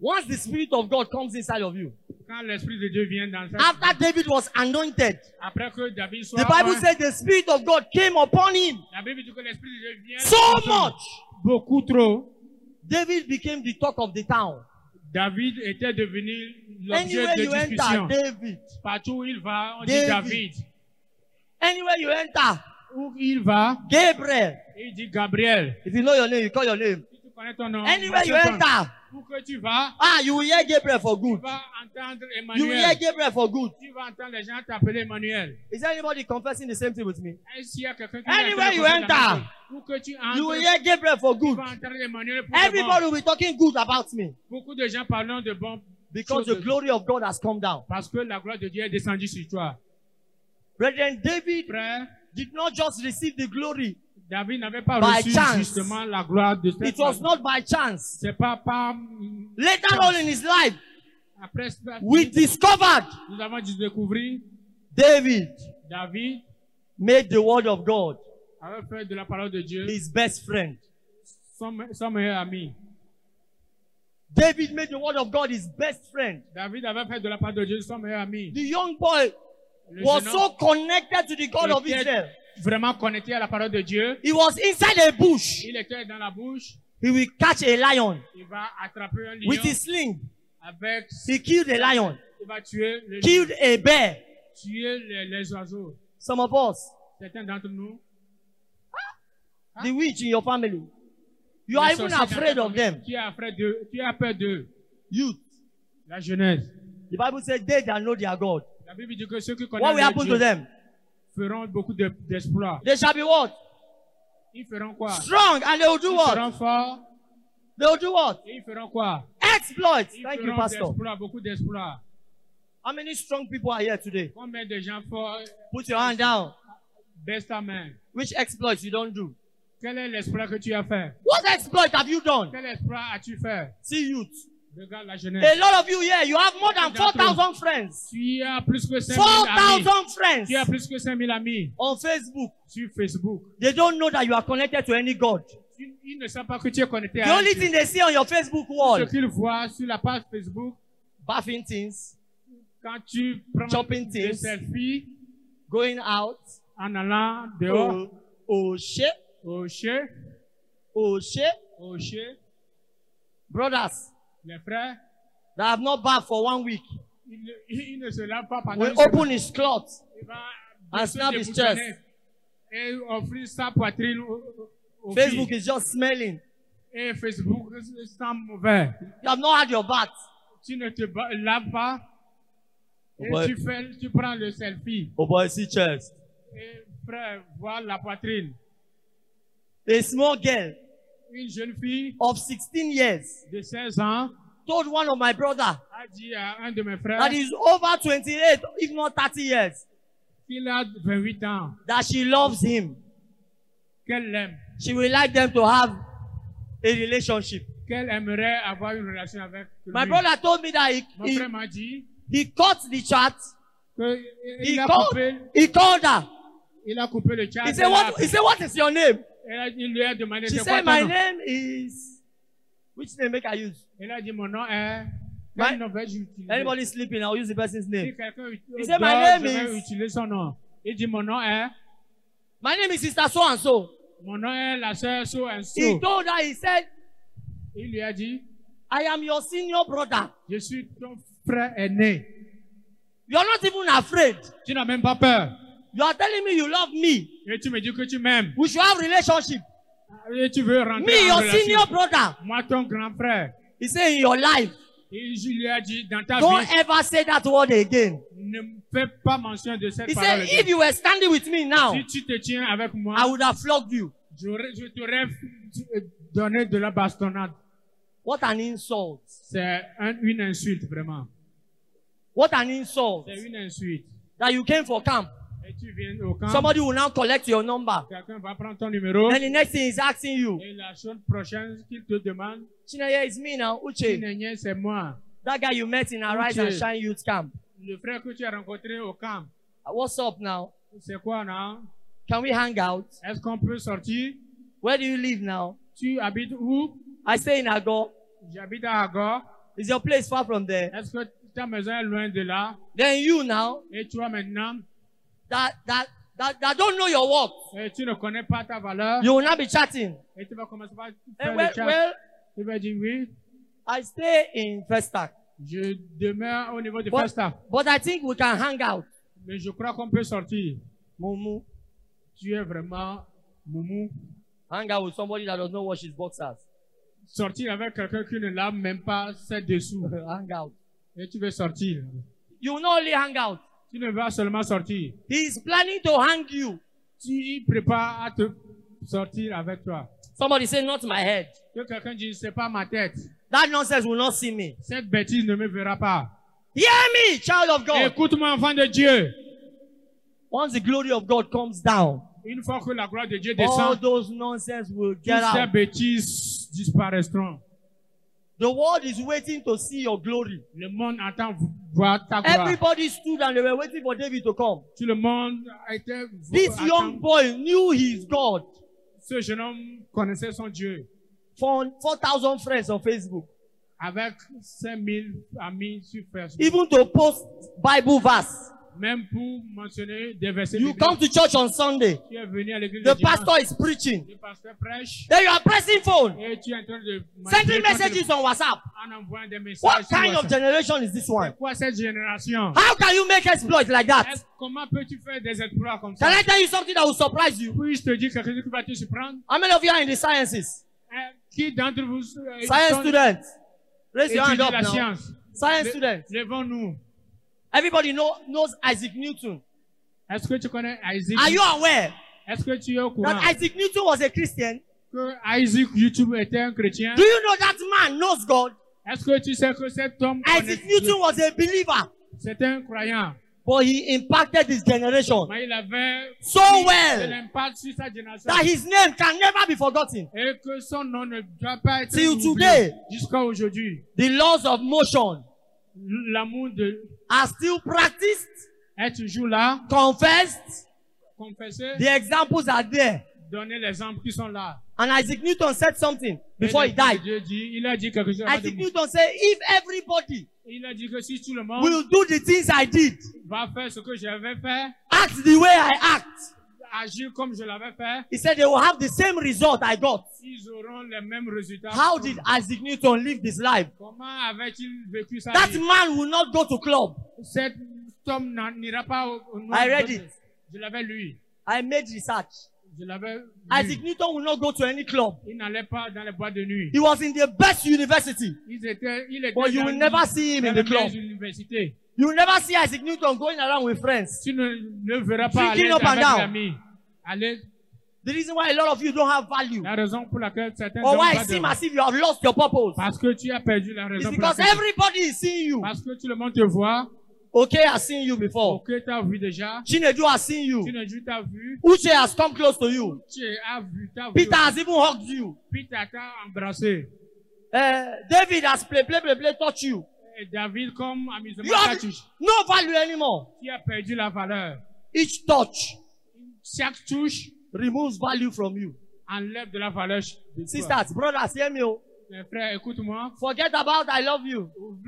Once the Spirit of God comes inside of you, Quand l'Esprit de Dieu vient dans sa vie, after David was anointed, après que David soit the Bible oint, said the Spirit of God came upon him la Bible dit que l'Esprit de Dieu vient so sur lui. much. Beaucoup trop. David became the talk of the town. David était devenu l'objet Anywhere de you discussion. enter, David. Partout où il va, on dit David. David. Anywhere you enter, Où il va, Gabriel. il dit Gabriel. If you know your name, you call your name. Si tu connais ton nom, Anywhere you mentionne ton nom. enter, Où que tu vas, you will hear Gabriel for tu good. vas entendre You will hear Emmanuel. Gabriel for good. Tu vas entendre les gens t'appeler Emmanuel. Is there anybody confessing the same thing with me? Est-ce qu'il y a quelqu'un qui Anywhere you va entendre la enter, même chose? Où que tu You will entres, hear Gabriel for tu good. vas entendre Emmanuel pour de Everybody bon. will be talking good about me Beaucoup de gens parlent de bon because choses the glory of God has come down. parce que la gloire de Dieu est descendue sur toi. Brethren, David Frère, did not just receive the glory. David n'avait pas By reçu chance. justement la gloire de cette It was gloire. not by chance. C'est pas par Later on in his life, après cela, we discovered nous avons découvert David David made the word of God avait fait de la parole de Dieu his best friend. son meilleur ami. David made the word of God his best friend. David avait fait de la parole de Dieu son meilleur ami. The young boy Le was jeune so connected to the God of était Israel. vraiment connecté à la parole de Dieu. He was inside a bush. Il était dans la bouche. He will catch a lion Il va attraper un lion with his sling. avec. He killed a lion, Il va tuer le killed a bear. tuer les oiseaux. Some of us, Certains d'entre nous. the witch in your family, you are les even sorciers dans afraid ta of famille, them. Tu as peur d'eux. Youth. La jeunesse. The Bible says they that know their God. La Bible dit que ceux qui What connaissent will leur happen Dieu to them? feront beaucoup d'exploits. They shall be what? Ils feront quoi? Strong, and they will do Ils what? seront forts. They will do what? Et ils feront quoi? Exploits. Ils Thank you, feront Pastor. d'exploits, beaucoup d'exploits. How many strong people are here today? Combien de gens forts Put your hand down. baissent ta main? Which exploits you don't do? Quel est l'exploit que tu as fait? What exploit have you done? Quel exploit as-tu fait? See, youth. Regarde la A jeunesse. lot of you here, you have more than 4,000 friends. Tu as plus que 5 000 amis. 4,000 friends Tu as plus que 5 000 amis on Facebook. sur Facebook. They don't know that you are connected to any God. Ils ne savent pas que tu es connecté The à only Dieu. thing they see on your Facebook Ce wall, qu'ils voient sur la page Facebook, bathing things, quand tu prends Shopping des things. selfies going out, en allant dehors, oh shit, au chien, brothers les frères, that have not bathed for 1 week il ne se lave pas pendant will une semaine. open his cloth Il va and se snap his déboutonner chest. et offrir sa poitrine au Facebook filles. is just smelling. Et Facebook sent mauvais. You have not had your bath. Tu ne te laves pas et Ouais. tu prends le selfie. Oh boy, see chest. Et frère, vois la poitrine. A small girl Une jeune fille of 16 years de 16 ans told one of my brothers a dit à un de mes frères that is over 28, if not 30 years, qu'il a 28 ans, that she loves him. qu'elle l'aime, She will like them to have a relationship. qu'elle aimerait avoir une relation avec lui. My brother told me that Mon frère m'a dit he cut the chat. que He called her. il a coupé le chat. He said, what is your name? Il lui a demandé She c'est quoi said, ton my nom? name is, which name make I use? Il a dit mon nom est. My- Quel nom vais-je utiliser? Anybody sleeping, I'll use the person's Si name. quelqu'un He said, dort, my name je vais is- utiliser son nom. Il dit mon nom est. My name is Sister So and so. Mon nom est la sœur So and He So. told her, he said, Il lui a dit I am your senior brother. je suis ton frère aîné. You are not even afraid. Tu n'as même pas peur. You are telling me you love me. Et tu me dis que tu m'aimes. We should have relationship. Et tu veux rentrer Me, en your relation. senior brother. Moi, ton grand frère. He said, in your life, Et je lui ai dit, dans ta don't vie, ever say that word again. ne fais pas mention de cette He parole. said, if you were standing with me now, Si tu te tiens avec moi, I would have flogged you. je t'aurais donné de la bastonnade. What an insult. C'est une insulte, vraiment. What an insult. C'est une insulte. That you came for camp. Et tu viens au camp, Somebody will now collect your number. quelqu'un va prendre ton numéro, Then the next thing is asking you, et la chose prochaine qu'il te demande, Chineye, it's me now, Uche. Chinenye, c'est moi. That guy you met in Arise and Uche. Shine Youth Camp. Le frère que tu as rencontré au camp, What's up now? c'est quoi, non? Can we hang out? Est-ce qu'on peut sortir? Where do you live now? Tu habites où? I stay in Agor. J'habite à Agor. Is your place far from there? Est-ce que ta maison est loin de là? Then you now Et toi maintenant, that don't know your worth, et tu ne connais pas ta valeur, you will not be chatting. et tu vas commencer par And faire well, le chat. well, Tu vas dire oui, I stay in Festac, je demeure au niveau de but, Festa. but I think we can hang out. Mais je crois qu'on peut sortir. Mumu, Tu es vraiment moumou. hang out with somebody that does not wash his boxers. Sortir avec quelqu'un qui ne lave même pas ses dessous. Hang out. Et tu veux sortir. You will not only hang out. Tu ne vas seulement sortir. He is planning to hang you. Tu prépares à te sortir avec toi. Somebody say, not my head. Que quelqu'un dise, c'est pas ma tête. That nonsense will not see me. Cette bêtise ne me verra pas. Hear me, child of God. Écoute-moi, enfant de Dieu. Once the glory of God comes down, Une fois que la gloire de Dieu all descend, those nonsense will toutes get ces out. bêtises disparaîtront. The world is waiting to see your glory. Le monde attend voir ta gloire. Everybody stood and they were waiting for David to come. Tout le monde a été This attend. young boy knew his God. Ce jeune homme connaissait son Dieu. 4,000 friends on Facebook. Avec 5000 amis sur Facebook. Even to post Bible verse. Même pour mentionner des versets You bibliques. come to church on Sunday. Tu es venu à l'église The de dimanche. pastor is preaching. Le pasteur prêche. Then you are pressing phone. Et tu es en train de Sending messages on WhatsApp. en envoyant des messages. What sur kind of WhatsApp. generation is this one? C'est quoi cette génération? How can you make exploits like that? Comment peux-tu faire des exploits comme Can ça? I tell you something that will surprise you? Puis-je te dire quelque chose qui va te surprendre? How many of you are in the sciences? Qui d'entre vous Science sont students. Raise your hand étudient up la now. science? Science students. Levons-nous. Everybody knows Isaac Newton. Est-ce que tu connais Isaac? Are you aware Est-ce que tu es au courant that Isaac Newton was a Christian? que Isaac YouTube était un chrétien? Do you know that man knows God? Est-ce que tu sais que cet homme connaît Isaac Newton Dieu? was a believer, C'est un croyant. but he impacted his generation Mais il avait so de well l'impact sur sa génération. that his name can never be forgotten. Et que son nom ne doit pas être Till oublié today. jusqu'à aujourd'hui. The laws of motion L'amour de are still practiced, est toujours là, confessed. confessé, The examples are there. donner les exemples qui sont là. And Isaac Newton said something Et before he died. Dieu dit, il a dit quelque chose. avant de Isaac mourir. Newton said, if everybody Il a dit que si tout le monde will do the things I did, va faire ce que j'avais fait, act the way I act, agir comme je l'avais fait, he said they will have the same result I got. ils auront les mêmes résultats. How did Isaac Newton live this life? Comment avait-il vécu sa That vie? man will not go to club. Cet homme n'ira pas au I read it. Je l'avais lu. I made research. Je l'avais lu. Isaac Newton will not go to any club. Il n'allait pas dans les boîtes de nuit. He was in the best university. Il était But you will never see him in the club. universités. You will never see Isaac Newton going around with friends. Tu ne verras pas aller Drinking up and avec down. l'ami. Aller, The reason why a lot of you don't have value, la raison pour laquelle certains or n'ont why pas it de seems as if you have lost your purpose, parce que tu as perdu la is raison pour because laquelle. everybody is seeing you. Parce que tout le monde te voit. Okay has seen you before. Ok, t'as vu déjà. Chinedu has seen you. Chinedu t'a vu. Uche has come close to you. Tu as vu, t'as vu. Peter has even hugged you. Peter t'a embrassé. David has play, touch you. Et David, comme amusement, You t'a have touché. no value anymore. Tu as perdu la valeur. Each touch Chaque touche removes value from you. enlève de la valeur de toi. Sisters, brothers, hear me. Oh. Mes frères, écoute-moi. Forget about I love you.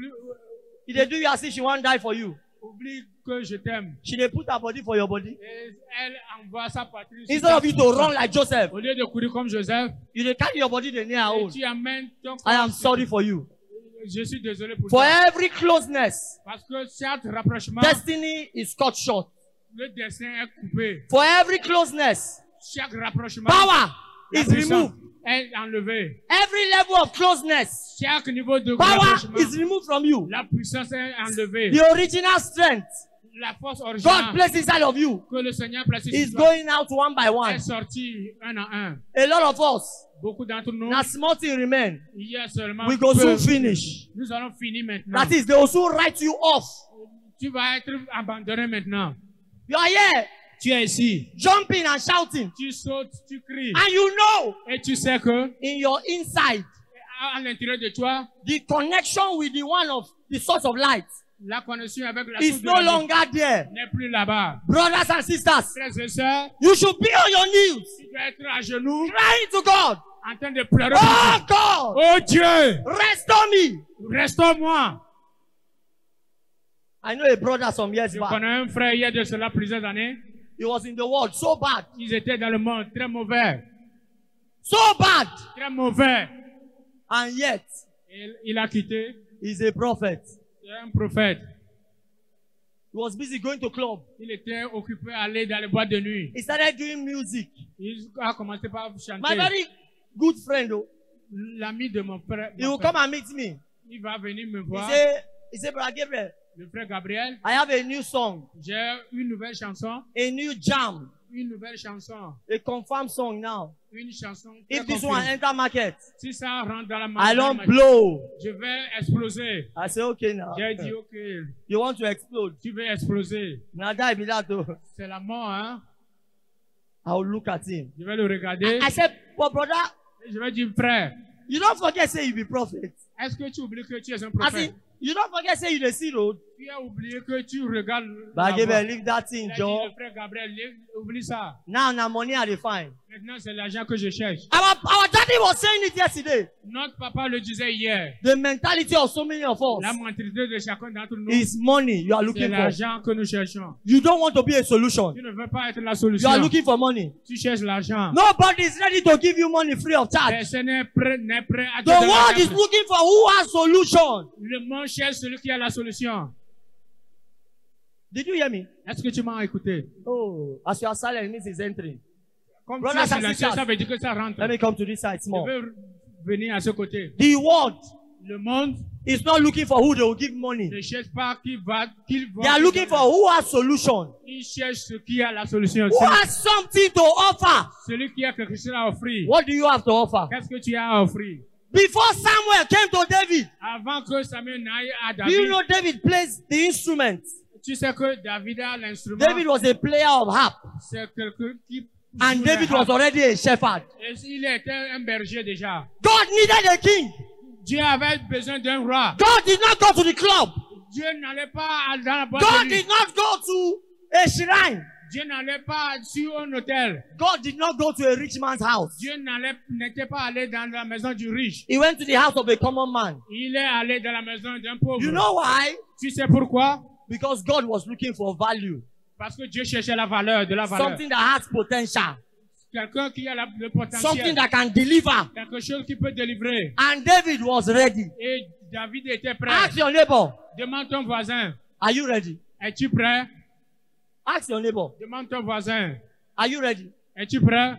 If they do you as if she won't die for you. Oublie que je t'aime. She dey put her body for your body. Et elle envoie sa patrie. sur Instead ta of you to vie. run like Joseph, Au lieu de courir comme Joseph, you dey carry your body dey near her et own. tu amènes ton I am corps. sorry for you. Je suis désolé pour For toi. every closeness, Parce que chaque rapprochement, destiny is cut short. le destin est coupé. For every closeness, Chaque rapprochement, power la is puissance removed. est enlevée. Every level of closeness, Chaque niveau de power rapprochement, is removed from you. la puissance est enlevée. The original strength La force God originale placed inside of you que le Seigneur place is sur toi going out one by one. est sortie un à un. A lot of us, Beaucoup d'entre nous, now small thing remain. il y a seulement We go peu. soon finish. Nous allons finir maintenant. That is, they will soon write you off. Tu vas être abandonné maintenant. You are here, Tu es ici. jumping and shouting. Tu sautes, tu cries. And you know, Et tu sais que in your inside, à l'intérieur de toi, the connection with the one of the source of light la connexion avec la is source de no la vie longer there. n'est plus là-bas. Brothers and sisters, Frères et sœurs, you should be on your knees, tu dois être à genoux, crying to God, en train de pleurer. Oh God, Oh Dieu, restore me. restaure-moi. I know a brother some years Je back. connais un frère il y a de cela plusieurs années. He was in the world so bad. Ils étaient dans le monde très mauvais. So bad. Très mauvais. And yet, Il a quitté. he's a prophet. C'est un prophète. He was busy going to club. Il était occupé à aller dans les boîtes de nuit. He started doing music. Il a commencé par My chanter. very good friend, though, L'ami de mon frère, he will come and meet me. il va venir me He voir. said, Brother Gabriel, Le frère Gabriel, I have a new song, j'ai une nouvelle chanson. a new jam, Une nouvelle chanson. a confirmed song now. Une chanson. très If this confirmée. one enter market, Si ça rentre dans la I main, don't blow. je vais exploser. I say, okay now. J'ai dit, ok, You want to explode? tu veux exploser. Now that be that though. C'est la mort, hein. I will look at him. Je vais le regarder. I said, but brother, Je vais dire, frère, you don't forget say you be prophet. est-ce que tu oublies que tu es un I prophète? said, you don't forget say you the see road. Tu as oublié que tu regardes. But la Gabriel, voie. leave that Il thing, a dit, Joe. le frère Gabriel, oublie ça. Now money I dey find. Maintenant, c'est l'argent que je cherche. Our daddy was saying it yesterday. Notre papa le disait hier. The mentality of so many of La us mentalité de chacun d'entre nous, is money you are c'est looking for. l'argent que nous cherchons. You don't want to be a solution. Tu ne veux pas être la You solution. are looking for money. Tu cherches l'argent. Nobody is ready to give you money free of charge. Personne n'est prêt à te The donner world is l'argent. looking for who has solution. Le monde cherche celui qui a la solution. Did you hear me? Est-ce que tu m'as écouté? Oh, as you are silent, it means it's entering. Comme tu Brothers es and silencieux, sisters, ça veut dire que ça rentre. let me come to this side Je small. veux venir à ce côté. The world Le monde is not looking for who they will give money. ne cherche pas qu'il va. They are looking for who has solution. Il cherche ce qui a la solution. Who has something to offer. Celui qui a quelque chose à offrir. What do you have to offer? Qu'est-ce que tu as à offrir? Before Samuel came to David, Avant que Samuel n'aille à do you David, know David plays the instrument? tu sais que David a l'instrument. David was a player of harp. C'est quelqu'un qui. And joue David le harpe. was already a shepherd. Et il était un berger déjà. God needed a king. Dieu avait besoin d'un roi. God did not go to the club. Dieu n'allait pas dans la boîte God de nuit. did not go to a shrine. Dieu n'allait pas sur un hôtel. God did not go to a rich man's house. Dieu n'était pas allé dans la maison du riche. He went to the house of a common man. Il est allé dans la maison d'un pauvre. You know why? Tu sais pourquoi? Because God was looking for value. Parce que Dieu cherchait la valeur, de la valeur. Something that has potential. Quelqu'un qui a le Something potentiel. that can deliver. Quelque chose qui peut délivrer. And David was ready. Et David était prêt. Ask your neighbor, Demande ton voisin. are you ready? Es-tu prêt? Ask your neighbor, Demande ton voisin. are you ready? Es-tu prêt?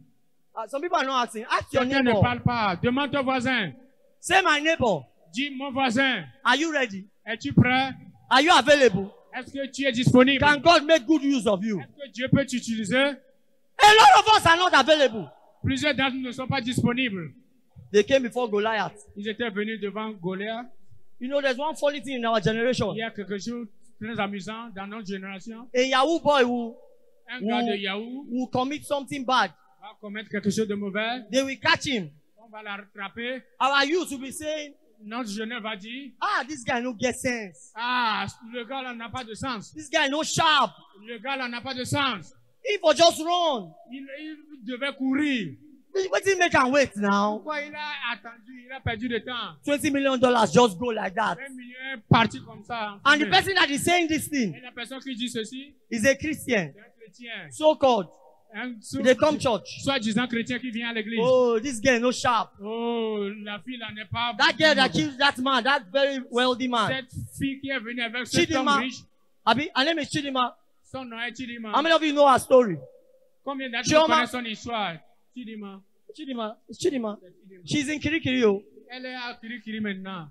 Some people are not asking. Ask your Quelqu'un ne neighbor. parle pas. Demande ton voisin. Say my neighbor, Dis mon voisin. are you ready? Es-tu prêt? Are you available? Est-ce que tu es disponible? Can God make good use of you? Est-ce que Dieu peut t'utiliser? A lot of us are not available. Plusieurs d'entre nous ne sont pas disponibles. They came before Goliath. Ils étaient venus devant Goliath. You know, there's one funny thing in our generation. Il y a quelque chose de très amusant dans notre génération. A Yahoo boy who Un gars de Yahoo will commit something bad. va commettre quelque chose de mauvais. They will catch him. On va la rattraper. Our youth will be saying, Notre jeune va dire, ah, this guy no get sense. ah, le gars là n'a pas de sens. This guy no sharp. Le gars là n'a pas de sens. He for just run. Il devait courir. What did he make him wait now? Pourquoi il a attendu? Il a perdu de temps. $20 million just go like that. 1 million est parti comme ça. And the person that is saying this thing Et la personne qui dit ceci, is a Christian, c'est un chrétien. so called. Un They come church. Soi-disant chrétien qui vient à l'église. Oh, this guy no sharp. Oh, la fille là n'est pas. That girl that killed that man, that very wealthy man. Cette fille qui est venue avec cet homme Chidima. riche, Abi, her name is Chidima. son nom est Chidima. How many of you know her story? Combien d'entre Chioma. vous connaissent son histoire? Chidima. Chidima. It's Chidima. C'est Chidima. She's in Kirikiri. Oh. Elle est à Kirikiri maintenant.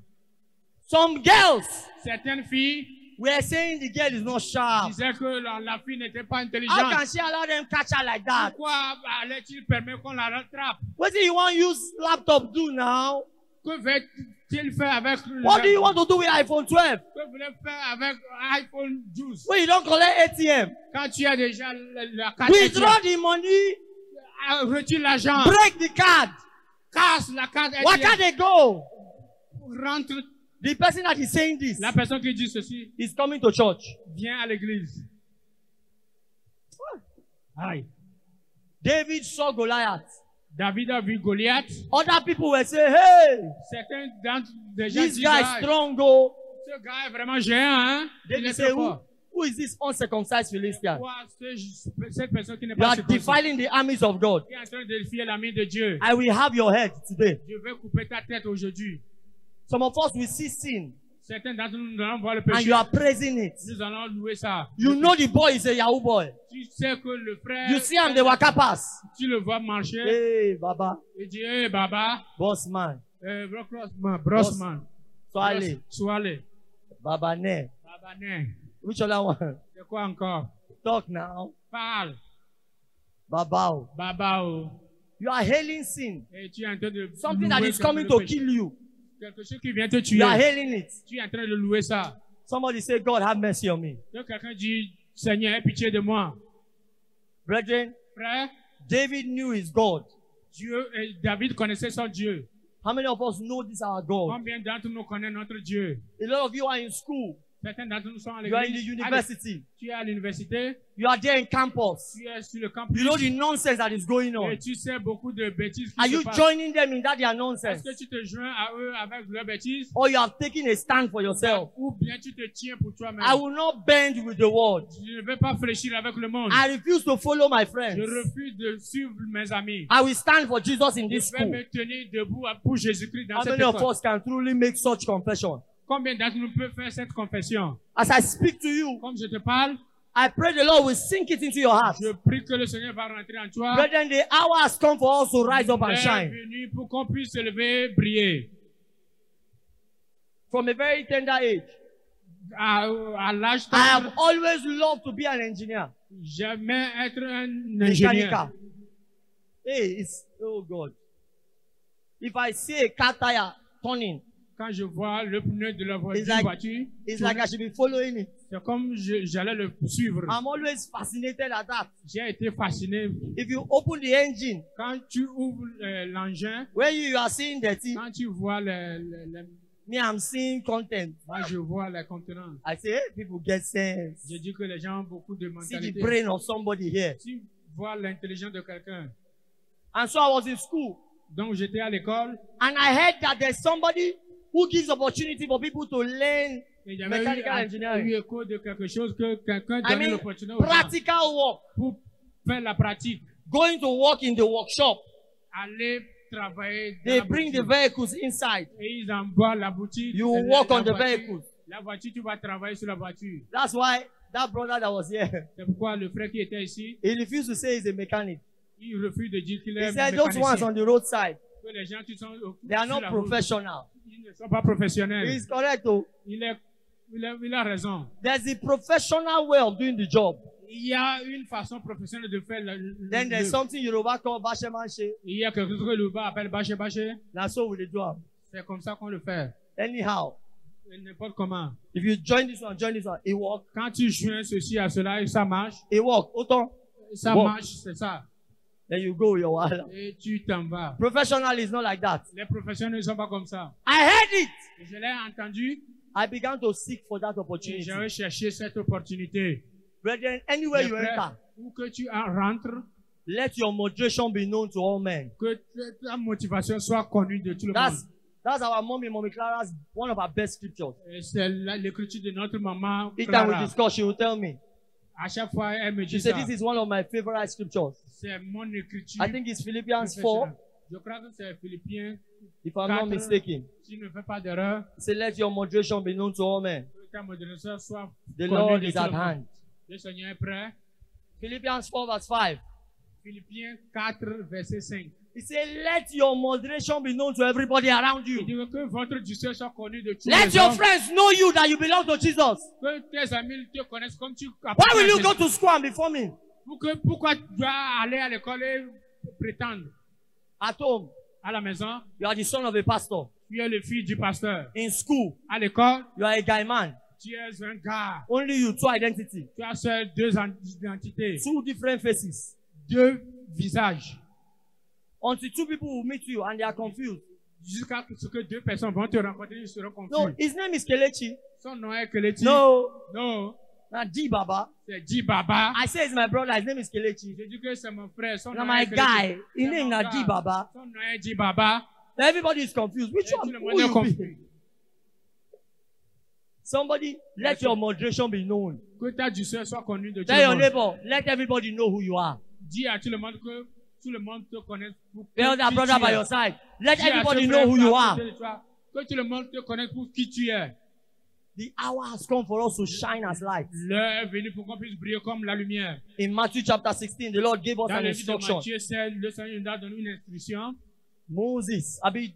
Some girls Certaines filles were saying the girl is not sharp. disaient que la fille n'était pas How intelligente. can she allow them catch her like that? Pourquoi allait-il permettre qu'on la rattrape? What do you want to use laptop do now? Que va-t-il faire avec What do you want to do with iPhone 12? Que voulez faire avec iPhone 12? When you don't collect ATM, Quand tu as déjà la carte withdraw the money, retire l'argent, break the card. casse la carte Where can they go? rentre. The person that is saying this La personne qui dit ceci is coming to church. vient à l'église. Aïe. David saw Goliath. David a vu Goliath. Other people were saying, hey, Certains d'entre des gens this disent, guy is ah, strong, oh. ce gars est vraiment géant, hein? Il David est said, très fort. who is this uncircumcised Philistine? Pourquoi cette personne qui n'est You pas are circoncis, defiling the armies of God. qui est en train de défier l'armée de Dieu? I will have your head today. Je vais couper ta tête aujourd'hui. Some of us will see sin Certains d'entre nous allons voir le and péché. you are praising it. Nous allons louer ça. You know the boy is a Yahoo boy. Tu sais que le frère, You see him, the waka pass. tu le vois marcher. Hey, Baba, Il dit, hey, Baba, boss man, Brossman, Swale, Soale, Baba Ne. Baba Né. Which other one? C'est quoi encore? Talk now. Parle, Babao. Baba. Oh. You are hailing sin. Et tu es en train de Something that louer is coming to kill you. quelque chose qui vient te tuer. You are hailing it. Tu es en train de louer ça. Somebody say, God, have mercy on me. Donc quelqu'un dit, Seigneur, aie pitié de moi. Brethren, Frère, David knew his God. David connaissait son Dieu. How many of us know this our God? Combien d'entre nous connaissent notre Dieu? A lot of you are in school. Certains d'entre nous sont à You are in the l'église. university. Tu es à l'université. You are there in campus. Tu es sur le campus. You know the nonsense that is going on. Et tu sais beaucoup de bêtises qui Are se you passent. joining them in that their Est-ce nonsense? que tu te joins à eux avec leurs bêtises? Or you are taking a stand for yourself? Ou bien tu te tiens pour toi-même? I will not bend with the world. Je ne vais pas fléchir avec le monde. I refuse to follow my friends. Je refuse de suivre mes amis. I will stand for Jesus in this Je vais school. me tenir debout pour Jésus-Christ dans How cette many of école. us can truly make such confession? Combien d'entre nous peuvent faire cette confession? As I speak to you, Comme je te parle, I pray the Lord will sink it into your heart. je prie que le Seigneur va rentrer en toi. Brethren, the hour has come for us to rise up and Il est shine. venu pour qu'on puisse se lever, briller. From a very tender age, À l'âge I have tendre, always loved to be an engineer. jamais être un ingénieur. Mechanical. Hey, it's, oh God. If I see a car tire turning, Quand je vois le pneu de la It's like- voiture, it's like I should be following it. c'est comme j'allais le suivre. I'm always fascinated at that. J'ai été fasciné. If you open the engine, Quand tu ouvres l'engin, when you are seeing dirty, quand tu vois me, I'm seeing content. moi je vois les contenants. I say, hey, people get sense. Je dis que les gens ont beaucoup de See the mentalité. brain of somebody here. Tu vois l'intelligence de quelqu'un. And so I was in school, Donc j'étais à l'école and I heard that there's somebody who gives opportunity for people to learn et j'avais mechanical engineering. eu écho de quelque chose que quelqu'un I donnait mean, l'opportunité aux gens practical work. pour faire la pratique. Going to work in the workshop. Aller travailler dans They la bring the boutique. vehicles inside. Et ils envoient la boutique. You la- work la on the voiture. vehicles. La voiture, tu vas travailler sur la voiture. That's why that brother that was here, C'est pourquoi le frère qui était ici, he refused to say he's a mechanic. il refuse de dire qu'il est He said those ones mécanicien. on the roadside, Que les gens qui sont they are sur not la route, professional. ils ne sont pas professionnels. He's correct though. Il a raison. There's a professional way of doing the job. Il y a une façon professionnelle de faire Then there's something Yoruba call Bashemanche. il y a quelque chose que le bas appelle bâcher bâcher. That's so we dey do am. C'est comme ça qu'on le fait. Anyhow, N'importe comment. if you join this one, it work. Quand tu joins ceci à cela, ça marche. It work. Autant. Ça Bon. marche, c'est ça. Then you go your wahala. Et tu t'en vas. Professional is not like that. Les professionnels ne sont pas comme ça. I heard it. Et je l'ai entendu I began to seek for that et opportunity. j'avais cherché cette opportunité. Brethren, anywhere Mes you frères, enter, où que tu rentres, let your moderation be known to all men. que ta motivation soit connue de tout le monde. That's our mommy Clara's one of our best scriptures. Et c'est l'écriture de notre maman Each time we Clara. discuss, she will tell me. À chaque fois, elle me She dit said, ça. this is one of my favorite scriptures. C'est mon écriture. I think it's Philippians 4, professionnelle. Je crois que c'est Philippiens. if I'm not 4. mistaken. Si je ne fais pas d'erreur, It said, let your moderation be known to all men. que ta modération soit The connue Lord de is tout at le monde. hand. Le Seigneur est prêt. Philippians 4 verse 5. Philippiens 4, verset 5. He said, let your moderation be known to everybody around Il you. dit que votre discipline soit connue de tous Let les your hommes. friends know you that you belong to Jesus. Que tes amis te connaissent comme tu Why appartiens will à you go Jésus. to school and be forming? Pourquoi tu dois aller à l'école et prétendre At home, à la maison? you are the son of a pastor. Tu es le fils du pasteur. In school, À l'école, you are a guy man. tu es un gars. Only you, two identity. Tu as seules deux identités, Two different faces. deux visages. Until two people will meet you and they are confused. Jusqu'à ce que deux personnes vont te rencontrer, ils seront No, confus. his name is Kelechi. Son nom est Keleti. No, Non. Now, G Baba. C'est G Baba. I say it's my brother. His name is Kelechi. Je dis que c'est mon frère. Son Now, nom my est guy. Kelechi. His C'est name mon is gars. G Baba. Son nom est G Baba. Now, everybody is confused. Which Et one? tout le Who monde est you be? confus. Somebody, let your moderation be known. Que ta douceur soit connue de tout Tell le your monde. neighbor, let everybody know who you are. Dis à tout le monde que tout le monde te connaisse pour Tell that qui brother tu by es. your side. Let Dis à everybody ce know frère who qui est you à are. côté de toi, que tout le monde te connaisse pour qui tu es. The hour has come for us to shine as lights. L'heure est venue pour qu'on puisse briller comme la lumière. In Matthew chapter 16, the Lord gave us Dans an le livre de instruction. Matthieu 16, le Seigneur nous a donné une instruction. Moses,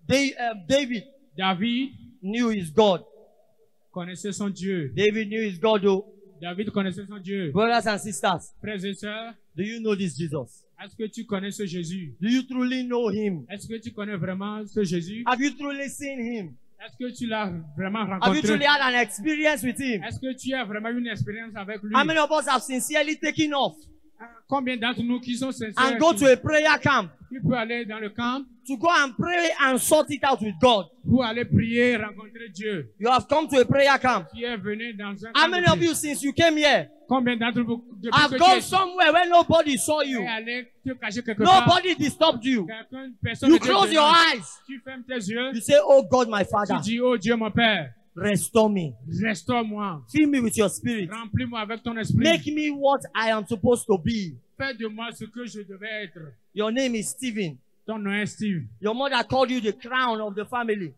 David David knew his God. connaissait son Dieu. David knew his God, though. David connaissait son Dieu. Brothers and sisters, Frères et sœurs, do you know this Jesus? est-ce que tu connais ce Jésus? Do you truly know him? Est-ce que tu connais vraiment ce Jésus? Have you truly seen him? Est-ce que tu l'as vraiment Have you rencontré? truly had an experience with him? Est-ce que tu as vraiment eu une expérience avec lui? How many of us have sincerely taken off Combien d'entre nous qui sont sincères and go to a prayer camp qui peuvent aller dans le camp to go and pray and sort it out with God? pour aller prier, rencontrer Dieu? You have come to a prayer camp. Qui est venu dans un How camp many de of prière? you, since you came here, Combien d'entre vous depuis have que gone tu somewhere where nobody saw es you? allé te cacher quelque part? Nobody disturbed you. Personne You ne te close your dérange. eyes. Tu fermes tes yeux. You say, Oh God, my Tu Father, dis, oh Dieu mon Père, restore me. restaure-moi. Fill me with your spirit. Remplis-moi avec ton esprit. Make me what I am supposed to be. Fais de moi ce que je devais être. Your name is Stephen. Ton nom est Steve. Your mother called you the crown of the family,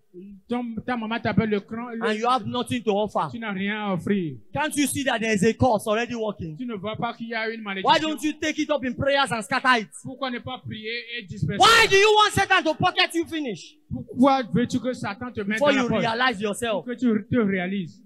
Ta maman t'appelle le cran. and you have nothing to offer. Tu n'as rien à offrir. Can't you see that there is a curse already working? Tu ne vois pas qu'il y a une Why malédiction. don't you take it up in prayers and scatter it? Pourquoi ne pas prier et disperser? Why do you want Satan to pocket you finish Pourquoi veux-tu que Satan te mette before dans la you poche? realize yourself? Pour que tu te réalises.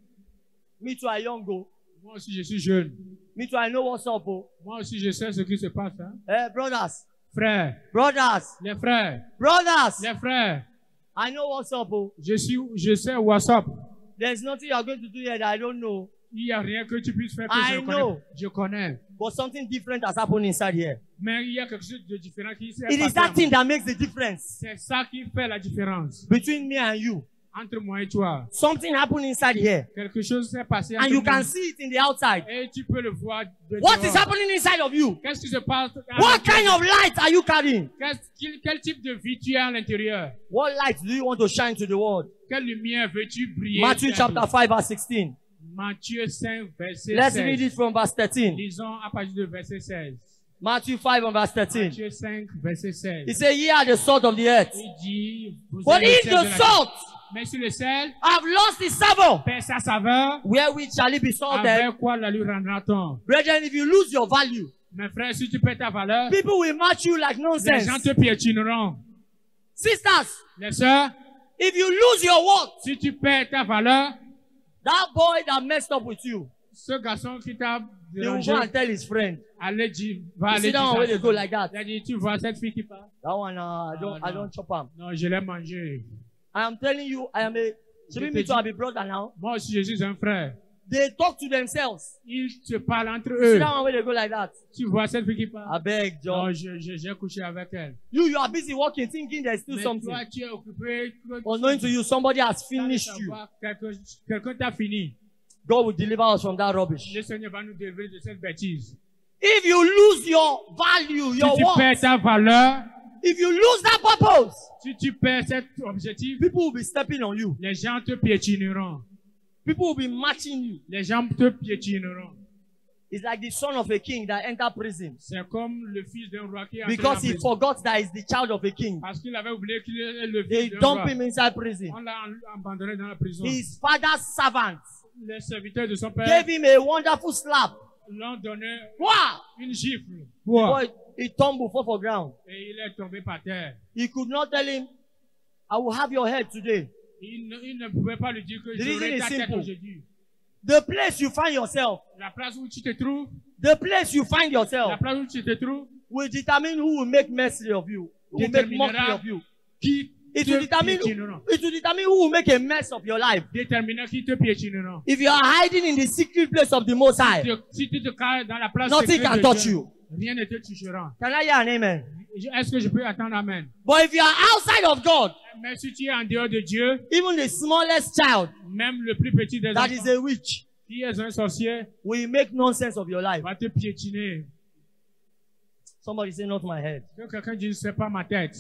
Me too, I young go. Moi aussi, je suis jeune. Me too, I know what's up. Oh. Moi aussi, je sais ce qui se passe. Hein? Brothers, Frères, brothers, les frères, brothers, les frères, I know what's up. Oh. je sais WhatsApp. There's nothing you're going to do here that I don't know, Il n'y a rien que tu puisses faire que I je know. connais. Je connais. but something different has happened inside here. Mais il y a quelque chose de différent qui s'est It is passé. that en thing moi. that makes the difference C'est ça qui fait la différence between me and you. entre moi et toi. Something happened inside here, Quelque chose s'est passé entre and you nous. can see it in the outside. Et tu peux le voir de What dehors. is happening inside of you? Qu'est-ce qui se passe? What kind of light are you carrying? Quel type de vie tu as à l'intérieur? What light do you want to shine to the world? Quelle lumière veux-tu briller? Matthew chapter 5 verse 16. Matthieu 5, verset Let's 16. read it from verse 13. Lisons à partir de verset 16. Matthew 5 and verse 13. Matthieu 5, verset 16. He said, Ye are the salt of the earth. Il dit, vous But êtes le if sel the de la salt Mais si le sel have lost its savor, perd sa saveur, wherewith shall it be salted? avec quoi la lui rendra-t-on? Brethren, if you lose your value, Mes frères, si tu perds ta valeur, people will match you like les nonsense. gens te piétineront. Sisters, Les sœurs, if you lose your worth, si tu perds ta valeur, that boy that messed up with you, ce garçon qui t'a he will dérangé, go and tell his friend. allez dire, va You aller see that dire one ça. where they go like that? Il a dit, tu vois cette fille qui parle? That one, I no. don't chop him. Non, je l'ai mangé. I am telling you, I am a. Should me to be brother now? Moi aussi, je suis un frère. They talk to themselves. Ils se parlent entre See eux. that one where they go like that? Tu vois cette fille qui I parle? beg, John. Non, j'ai couché avec elle. You are busy working, thinking there's still Mais something. toi, tu es occupé. Unknowing to you, somebody has Sans finished you. savoir, Quelqu'un t'a fini. God will deliver us from that rubbish. Le Seigneur va nous délivrer de cette bêtise. If you lose your value, Si your tu perds worth, ta valeur, if you lose that purpose, si tu perds cet objectif, people will be stepping on you. les gens te piétineront. People will be matching you. Les gens te piétineront. It's like the son of a king that entered prison C'est comme le fils d'un roi qui est entré en because he prison. forgot that he's the child of a king. Parce qu'il avait oublié qu'il est le They fils d'un dump roi. him inside prison. On l'a abandonné dans la prison. His father's servants Les serviteurs de son père gave him a wonderful slap. l'ont donné Wow! une gifle. Boy, he tumbled for ground. Et il est tombé par terre. He could not tell him, I will have your head today. Il ne pouvait pas lui dire que The reason j'aurai is ta tête simple. aujourd'hui. The place you find yourself, La place où tu te trouves, the place you find la yourself place où tu te trouves, will determine who will make mercy of you, who will make mockery déterminera of you. qui It te will determine piétineront. who will make a mess of your life. Déterminera qui te piétineront. If you are hiding in the secret place of the Most High, Si tu te caches dans la place nothing secrète can de touch Dieu, you. rien ne te touchera. Can I hear an amen? Est-ce que je peux attendre amen? But if you are outside of God, Mais si tu es en dehors de Dieu, even the smallest child même le plus petit des that enfants, is a witch, qui est un sorcier will make nonsense of your life. va te piétiner. Somebody say, not my head. Que quelqu'un dise, c'est pas ma tête.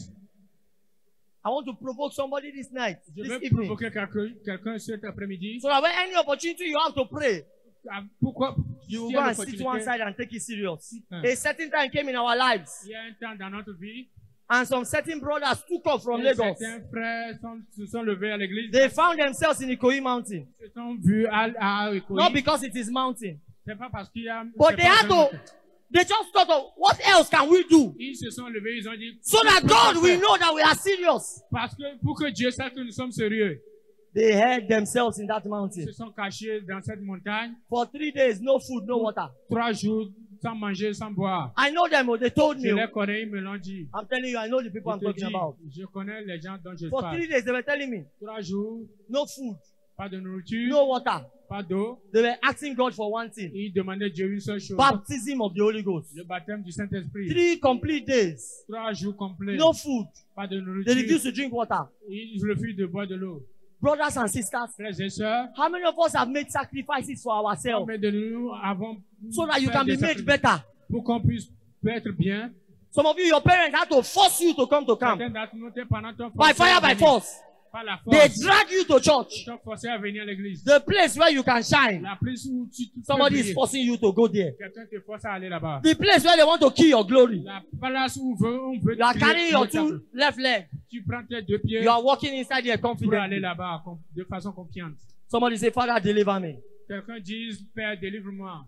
I want to provoke somebody this night, Je this veux evening. provoquer quelqu'un cet après-midi. So that when any opportunity you have to pray, Pourquoi? you will s'il y go a and sit one l'opportunité, side and take it serious. Hein. A certain time came in our lives, il y a un temps dans notre vie, and some certain brothers took off from et Lagos. certains frères se sont levés à l'église. They found themselves in Ikoyi mountain. Se sont vus à Ikoyi. Not because it is mountain, C'est pas parce qu'il y a. but c'est they pas had vraiment- to. They just thought of what else can we do Ils se sont levés, ils ont dit. so that God will know that we are serious. Parce que pour que Dieu sache que nous sommes sérieux, They hid themselves in that ils mountain se sont cachés dans cette montagne for 3 days. No food, no water. 3 jours sans manger, sans boire. I know them. Oh, they told Je me. les connais, ils me l'ont dit. I'm telling you, I know the Je people I'm te talking dis, about. je connais les gens dont je For parle. 3 days, they were telling me 3 jours, no food, pas de nourriture, no water. pas d'eau. They were asking God for one thing: Ils demandaient Dieu une seule chose. baptism of the Holy Ghost. Le baptême du Saint-Esprit. 3 complete days, 3 jours complets. no food. Pas de They nourriture. refused to drink water. Ils refusent de boire de l'eau. Brothers and sisters, Frères et sœurs, how many of us have made sacrifices for ourselves combien de nous avons so that you fait can des be made sacrifices better? pour qu'on puisse être bien? Some of you, your parents had to force you to come to camp Certains d'entre nous, pendant ton by fire, by force. Par la They force. drag you to Ils church, t'ont forcé à venir à l'église. the place where you can shine. La place où tu peux Somebody is briller. forcing you to go there. Quelqu'un te force à aller là-bas. The place where they want to kill your glory. La place où on veut You are tuer carrying your ta place. 2 left legs. Tu prends tes 2 pieds You are walking inside there pour aller confidently. là-bas de façon confiante. Somebody say, Father, deliver me. Quelqu'un dise, Père, délivre-moi.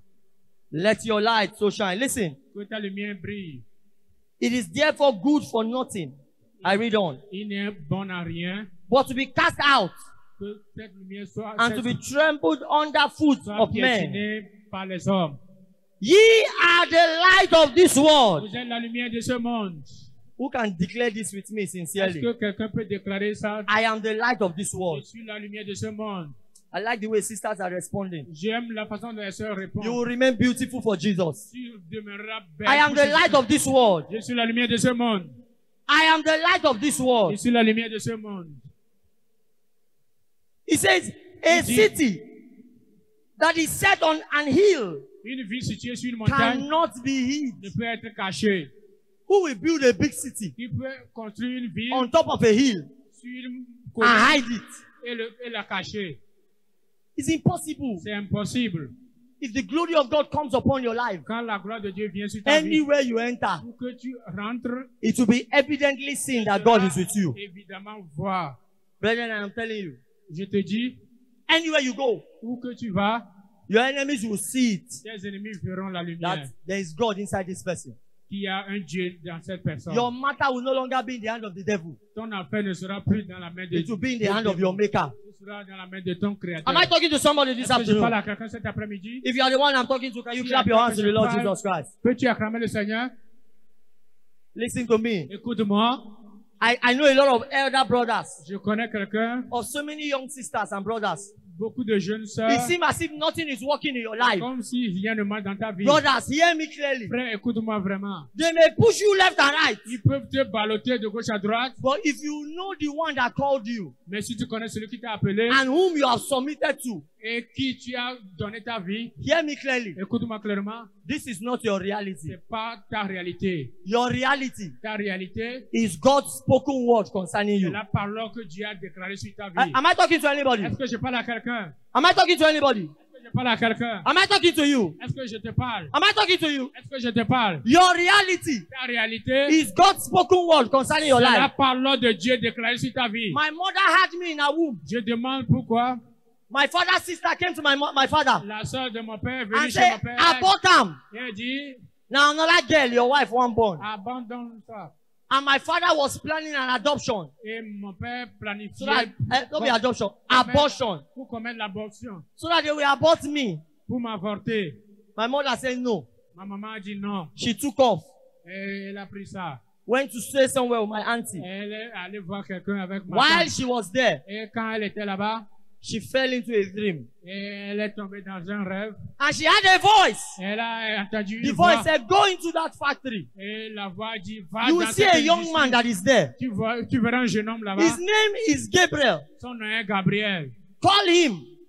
Let your light so shine. Listen, Que ta lumière brille. it is therefore good for nothing. I read on. Il n'est bon à rien. But to be cast out Que cette lumière soit, and to be trampled under foot soit of men. piétinée par les hommes. Ye are the light of this world. Vous êtes la lumière de ce monde. Who can declare this with me Est-ce sincerely? que quelqu'un peut déclarer ça? I am the light of this Je world. suis la lumière de ce monde. I like the way sisters are responding. J'aime la façon dont les sœurs répondent. You will remain beautiful for Jesus. Tu demeureras belle. I am pour the Jésus. light of this world. Je suis la lumière de ce monde. I am the light of this Je world. suis la lumière de ce monde. He says, a city that is set on an hill Une ville située sur une montagne cannot be hid. ne peut être cachée. Who will build a big city Qui peut construire une ville on top of a hill sur une and colline hide it? et la cacher? It's impossible. C'est impossible. If the glory of God comes upon your life, Quand la gloire de Dieu vient sur ta vie, anywhere you enter, pour que tu rentres, it will be evidently seen that God is with you. évidemment voir. Brethren, I am telling you, Je te dis, anywhere you go, où que tu vas, your enemies will see it, tes ennemis verront la that lumière. there is God inside this person. Qu'il y a un Dieu dans cette personne. Your matter will no longer be in the hand of the devil. Ton affaire ne sera plus dans la main de It will be in the hand of your maker. Ce sera dans la main de ton créateur. Am I talking to somebody this Est-ce que je parle afternoon? à quelqu'un cet après-midi? If you are the one I'm talking to, can you clap your hands to the Lord Jesus Christ? Peux-tu acclamer le Seigneur? Listen to me. Écoute-moi. I know a lot of elder brothers, Je connais quelqu'un, of so many young sisters and brothers. beaucoup de jeunes sœurs, It seems as if nothing is working in your life. comme si rien ne marche dans ta vie. Brothers, hear me clearly. Frère, écoute-moi vraiment. They may push you left and right, Ils peuvent te balloter de gauche à droite, but if you know the one that called you mais si tu connais celui qui t'a appelé and whom you have submitted to, et qui tu as donné ta vie, hear me clearly. écoute-moi clairement, This is not your reality. c'est pas ta réalité. Your reality Ta réalité, is God's spoken word concerning c'est you. la parole que Dieu a déclarée sur ta vie. Am I talking to anybody? Est-ce que je parle à quelqu'un? Am I talking to anybody? Est-ce que je parle à quelqu'un? Am I talking to you? Est-ce que je te parle? Am I talking to you? Est-ce que je te parle? Your reality Ta réalité, is God's spoken word concerning your c'est la life. parole de Dieu déclarée sur ta vie. My mother had me in her womb. Je demande pourquoi My father's sister came to my father la sœur de mon père est venue and chez mon said, père abort him. et a dit, Now another girl, your wife, one born. abandonne ça. And my father was planning an adoption. Et mon père So planifiait that, don't be adoption, abortion. pour commettre l'abortion, So that they will abort me. pour m'avorter. My mother said no. Ma maman a dit non. She took off. Et elle a pris ça. Went to stay somewhere with my auntie. Elle est allée voir quelqu'un avec ma While tante. she was there, Et quand elle était là-bas, she fell into a dream. et elle est tombée dans un rêve. And she had a voice. Elle a entendu The une voix. voice said, go into that factory. Et la voix dit, va You dans will see cette a young industrie. man that is there. Tu verras un jeune homme là-bas. His name is Gabriel. Son nom est Gabriel. Call him.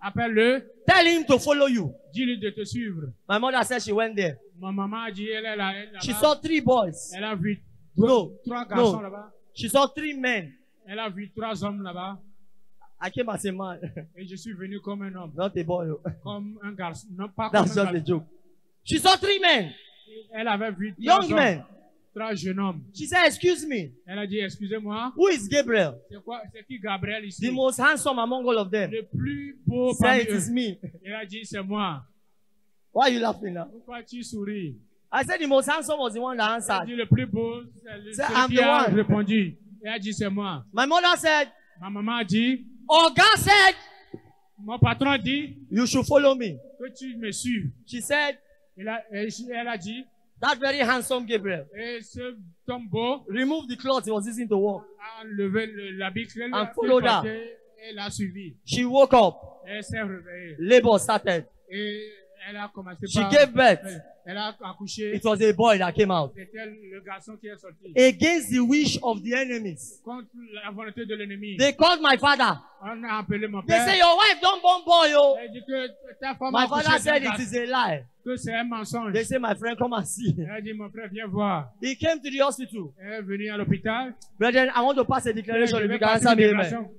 Appelle-le, Tell him to follow you. dis-lui de te suivre. My mother said she went there. Ma maman a dit, elle est là, elle est She là-bas. saw 3 boys. Elle a vu No, trois garçons no. là-bas. She saw 3 men. Elle a vu 3 hommes là-bas. I came as a man, Et je suis venu comme un homme. not a boy. Comme un garçon. Non, pas That's comme un just a garçon. joke. She saw 3 men, Elle avait vu 3 young hommes. men. 3 jeunes hommes. She said, excuse me, Elle a dit, excusez-moi, who is Gabriel? c'est qui Gabriel ici? The most handsome among all of them. Le plus beau Say parmi it is eux. me. Elle a dit, c'est moi. Why are you laughing now? Pourquoi tu souris? I said the most handsome was the one that Elle a answered. dit, le plus beau, c'est Say, celui I'm qui the a one. répondu. Elle a dit, c'est moi. My mother said, Ma maman a dit, Oga said, mon patron a dit you should follow me. que tu me suives. She said, Elle a dit, that very handsome Gabriel, et ce homme beau remove the clothes he was using to walk. a enlevé l'habit qu'elle And follow qu'il that. portait, et l'a suivi. She woke up. Elle s'est réveillée. Labor started. Et elle a commencé She par... gave birth. Elle a accouché. It was a boy that came out. C'était le garçon qui est sorti. Against the wish of the enemies. Contre la volonté de l'ennemi. They called my father. On a appelé mon They père. say, your wife don't born boy, oh. Elle dit que ta femme My a accouché father said d'un it garçon, is a lie. que c'est un mensonge. They say, my friend, come and see. Elle a dit, mon frère, viens voir. He came to the hospital. Elle est venue à l'hôpital. Brethren, I want to pass a Je declaration. If vais you can passer answer une me, amen. déclaration.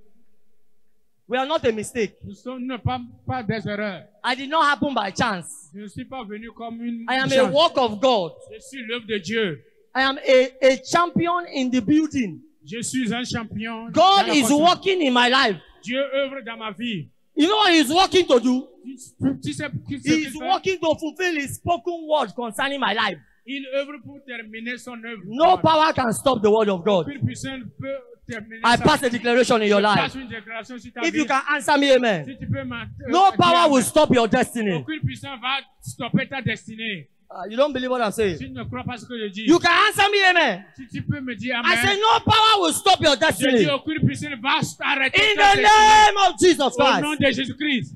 We are not a mistake. Nous ne sommes pas des erreurs. I did not happen by chance. Je ne suis pas venu comme une I am a chance. work of God. Je suis l'œuvre de Dieu. I am a champion in the building. Je suis un champion. God dans la is construction. working in my life. Dieu œuvre dans ma vie. You know what he's working to do? Tu sais ce He's qu'il fait? working to fulfill his spoken word concerning my life. Il œuvre pour terminer son œuvre. No power can stop the word of God. Aucune puissance peut terminer I sa pass a declaration in your Je passe life. une déclaration sur ta If vie. you can answer me, amen. Si tu peux No power will stop your destiny. Aucune puissance va stopper ta destinée. You don't believe what I'm Si saying? tu ne crois pas ce que je dis. You can answer me, amen. Si tu peux me dire I say amen. no power will stop your Je dis destiny. aucune puissance va arrêter In ta the destinée. name of Jesus Au nom Christ. de Jésus-Christ.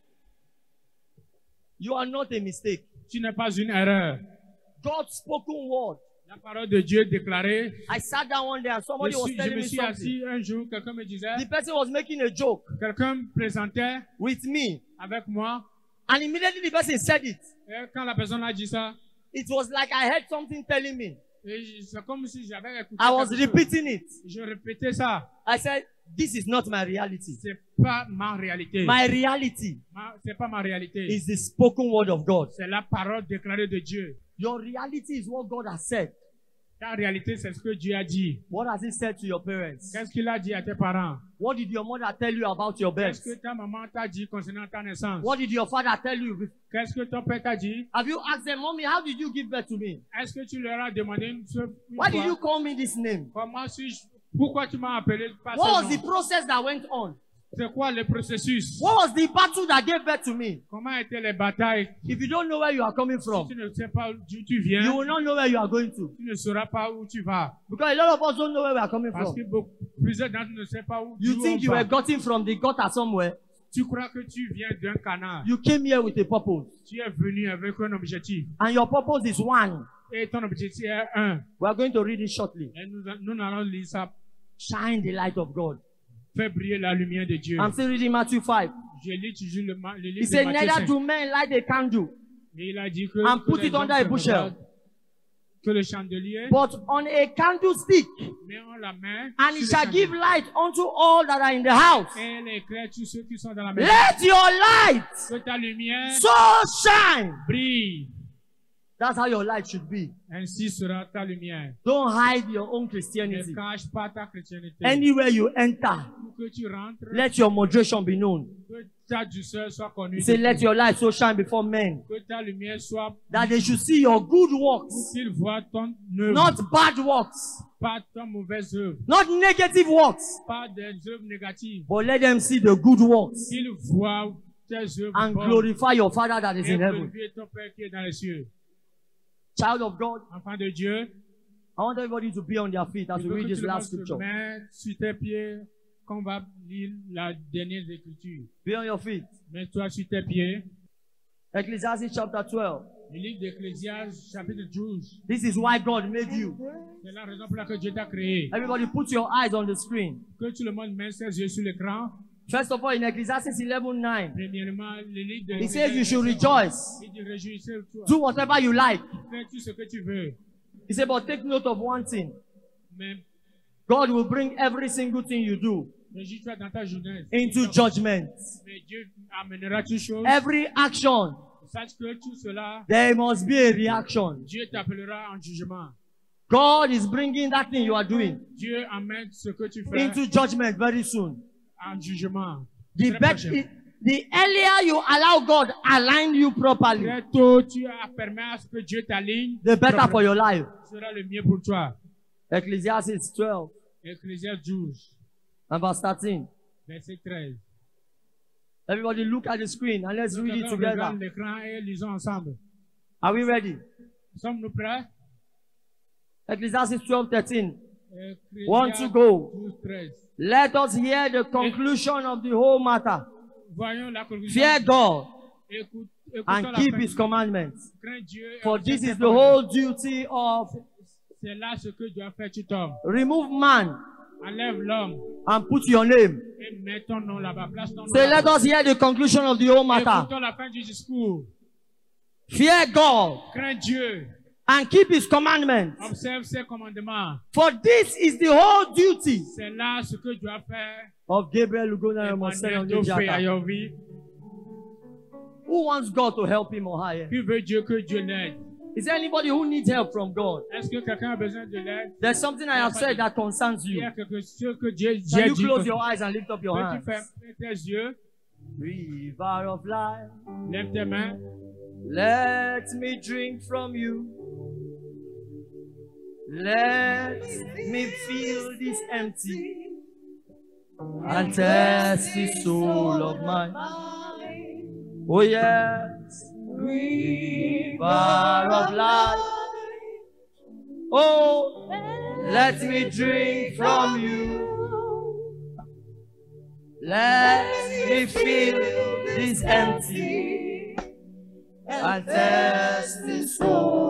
You are not a mistake. Tu n'es pas une erreur. God's spoken word. La parole de Dieu déclarée. I sat down one day and somebody was Je telling me me suis something. assis un jour, quelqu'un me disait, The person was making a joke quelqu'un me présentait with me. avec moi. And immediately the person said it. Et quand la personne a dit ça, It was like I heard something telling me. c'est comme si j'avais écouté. I was quelque chose. repeating it. Je répétais ça. I said, this is not my reality. C'est pas ma réalité. My reality C'est pas ma réalité. is the spoken word of God. C'est la parole déclarée de Dieu. Your reality is what God has said. Ta réalité, c'est ce que Dieu a dit. What has He said to your parents? Qu'est-ce qu'il a dit à tes parents? What did your mother tell you about your birth? Qu'est-ce que ta maman t'a dit concernant ta naissance? What did your father tell you? Qu'est-ce que ton père t'a dit? Have you asked them, Mommy, how did you give birth to me? Est-ce que tu leur as demandé une Why did fois? you call me this name? Pourquoi tu m'as appelé par What ce was nom? the process that went on? C'est quoi le processus? What was the battle that gave birth to me? Comment étaient les batailles? If you don't know where you are coming Si from, tu ne sais pas d'où tu you viens, will not know where you are going to. tu ne sauras pas où tu vas. Because a lot of us don't know where we are coming Parce from. que plusieurs d'entre nous ne savent pas où You d'où think on you va. were gotten from the gutter somewhere. Tu crois que tu viens d'un canard. You came here with a purpose. Tu es venu avec un objectif. And your purpose is one. Et ton objectif est un. We are going to read it shortly. Et nous allons lire ça. Shine the light of God. Fais briller la lumière de Dieu. I'm still reading Matthew 5. Je lis toujours le He livre de said, Matthieu neither 5. do men light a candle Et il a dit que, and put les it hommes under a se bushel, regardent, que le chandelier, but on a candlestick, met en la main and sur it le shall give chandelier. light unto all that are in the house. Et elle éclaire tous ceux qui sont dans la maison. Let your light Que ta lumière so shine. brille. That's how your light should be. Ainsi sera ta lumière. Don't hide your own Ne Christianity. cache pas ta chrétienté. Anywhere you enter, Pour que tu rentres, let your moderation be known. que ta douceur soit connue. He said, de let tous. your light so shine before men, Que ta lumière soit that they should see your good pour works, qu'ils voient ton œuvre, not bad works, pas ton mauvaise œuvre, not negative works, pas des œuvres négatives. but let them see the good works Qu'ils voient tes œuvres and bonnes glorify your Father that is et in heaven. glorifier ton Père qui est dans les cieux. Child of God, Enfant de Dieu, I want everybody to be on their feet as je we veux read que this tout le monde last se scripture. mette sur tes pieds quand on va lire la dernière écriture. Be on your feet. Mets-toi sur tes pieds. Ecclesiastes chapter 12. Le livre d'Ecclésiaste, chapitre 12. This is why God made you. C'est la raison pour laquelle Dieu t'a créé. Everybody put your eyes on the screen. Que tout le monde mette ses yeux sur l'écran. First of all, in Ecclesiastes 11:9, Premièrement, le livre de he says you should rejoice. Il dit réjouissez-toi. Do whatever you like. Fais tout ce que tu veux. He said, but take note of one thing. Mais God will bring every single thing you do réjouis-toi dans ta jeunesse. into judgment. Mais Dieu amènera toutes choses. Every action, Sache que tout cela, there must be a reaction. Dieu t'appellera en jugement. God is bringing that thing you are doing Dieu amène ce que tu fais into judgment very soon. en jugement. The, Très bet- prochainement. the earlier you allow God align you properly, Très tôt, tu permets à ce que Dieu t'aligne. the better for your life. Ce sera le mieux pour toi. Ecclesiastes 12 Ecclésiaste 12, and verse 13. verset 13. Everybody look at the screen and let's read it Nous regardons together. l'écran et lisons ensemble. Are we ready? Sommes-nous prêts? Ecclesiastes 12:13. Ecclésiaste One to go. 12, 13. Let us hear the conclusion of the whole matter. Voyons la conclusion. Fear God Écoutons and la keep fin. His commandments. Crains Dieu et For observe this ses is the commandements. whole duty of C'est là ce que doit faire tout homme. remove man Enlève l'homme and put your name. et mets ton nom là-bas. Place ton nom Say, let là-bas. us hear the conclusion of the whole matter. Écoutons la fin du discours. Fear God Crains Dieu. and keep His commandments. Observe ses commandements. For this is the whole duty C'est là ce que doit faire of Gabriel Lugona and Marcel Emmanuel Dauphin à Ondidiaka. Yovi. Who wants God to help him or her? Qui veut Dieu que Dieu l'aide? Is there anybody who needs help from God? Est-ce que quelqu'un a besoin de l'aide? There's something I have said that concerns Il y you. a quelque chose que Dieu Can j'ai you dit. close your eyes and lift up your Peux-tu hands? fermer tes yeux? River of life, Lève tes mains. let me drink from you. Let me feel this empty and thirsty soul of mine. Oh yes, river of life. Oh, let me drink from you. Let me feel this empty and thirsty soul